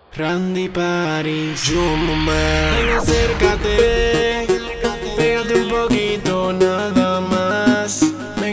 Randy Paris, Jumbo Man. Ven, acércate, pégate un poquito nada más. Ven,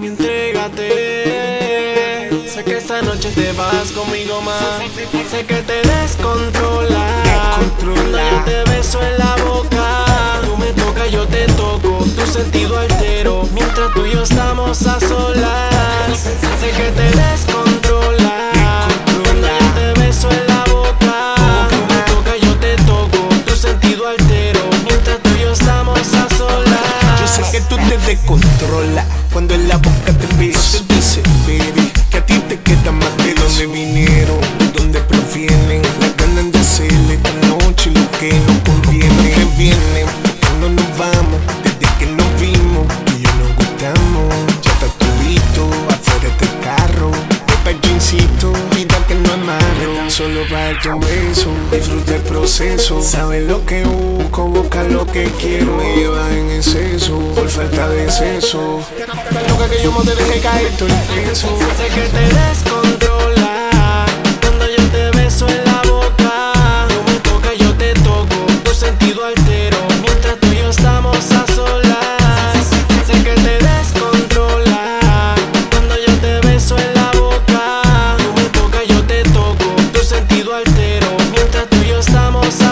entrégate. Sé que esta noche te vas conmigo más. Sé que te descontrola. Cuando yo te beso en la boca, tú me tocas, yo te toco. Tu sentido altero mientras tú y yo estamos a solas. Sé que te descontrola. Cuando yo te beso en la boca, tú me tocas, yo te toco. Tu sentido altero mientras tú y yo estamos a solas. Yo sé que tú te descontrolas cuando en la boca te beso. Dice, baby, que a ti te queda más de donde vinieron, de donde provienen. Las ganas de hacerle esta noche lo que nos conviene. Me viene, cuando nos vamos, desde que nos vimos, tú y yo nos gustamos. Ya está tubito, afuera del carro. Pepa el jeansito, mira que no amarro. Tan solo para darte un beso, disfruta el proceso. Sabes lo que busco, busca lo que quiero. Me lleva en exceso, por falta de seso. Tan loca que yo no te dejé caer todo el peso. Sé que te descontrola. Cuando yo te beso en la boca, tú me tocas, yo te toco. Tu sentido altero mientras tú y yo estamos a solas. Sé que te descontrola. Cuando yo te beso en la boca, tú me tocas, yo te toco. Tu sentido altero mientras tú y yo estamos a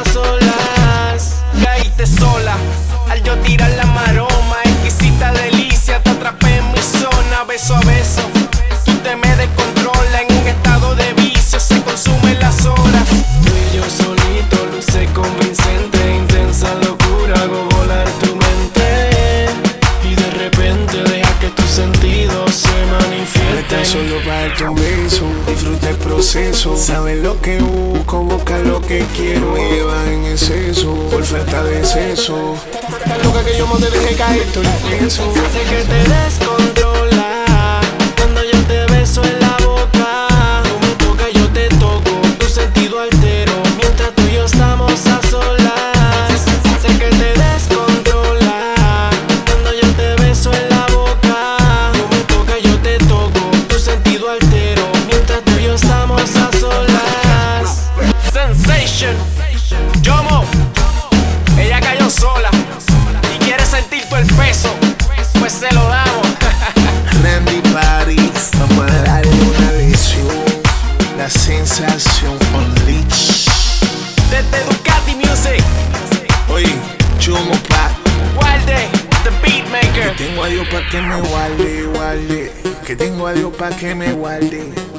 solas. Caíste sola al yo tirar la maroma. Exquisita delicia, te atrapé en mi zona. Beso a beso, tú te me descontrolas. En un estado de vicio se consumen las horas. Tú y yo solito, luce convincente. Intensa locura, hago volar tu mente. Y de repente deja que tus sentidos se manifiesten. Tan solo para darte un beso, disfruta el proceso. Sabes lo que busco, busca lo que quiero. Me lleva en exceso, por falta de seso. Tan loca que yo no te dejé caer todo el peso. Sé que te descontrola. Cuando yo te beso en la boca, tú me tocas, yo te toco. Tu sentido altero mientras tú y yo estamos a solas. Sé que te descontrola. Cuando yo te beso en la boca, tú me tocas, yo te toco. Tu sentido altero mientras tú y yo estamos a solas. Sensation, Yomo, ella cayó sola y quiere sentir todo el peso, pues se lo damos. Randy Paris, vamos a darle una lección, la sensación unleash. Desde Ducati Music, oye, Yomo pa' Walde, the beatmaker. Que tengo a Dios pa' que me guarde, guarde. Que tengo a Dios pa' que me guarde.